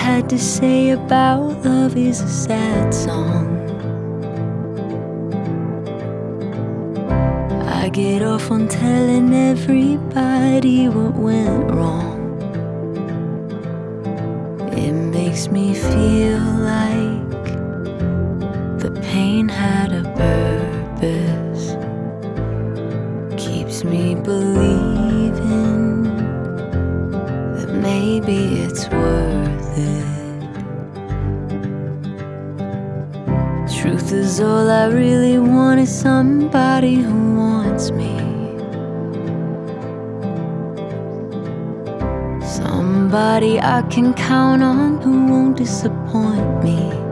had to say about love is a sad song. I get off on telling everybody what went wrong. It makes me feel like the pain had a purpose. Keeps me believing that maybe it's worth it. Truth is, all I really want is somebody who wants me. Somebody I can count on, who won't disappoint